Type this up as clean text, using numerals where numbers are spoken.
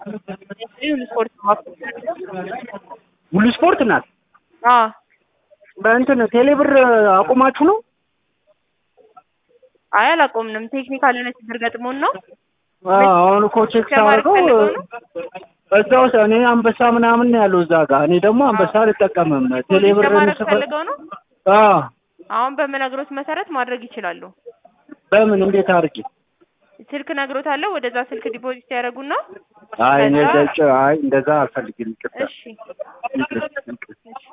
ሁሉ ስፖርት ነው። ሁሉ ስፖርት ናት። አዎ በእንትን ቴሌብር አቁማችሁ ነው? አይ አላቆምንም። ቴክኒካል የሆነ ችግር ገጥሞን ነው። አሁን እኮ ቼክ ሳደርገው እዛው እኔ አንበሳ ምናምን ነው ያለው እዛ ጋር። እኔ ደግሞ አንበሳ አልጠቀምም። ቴሌብር ፈልገው ነው። አሁን በምነግሮት መሰረት ማድረግ ይችላሉ። በምን እንዴት አድርጌ? ስልክ ነግሮታለሁ። ወደዛ ስልክ ዲፖዚት ያደርጉና እንደዛ አልፈልግም። እሺ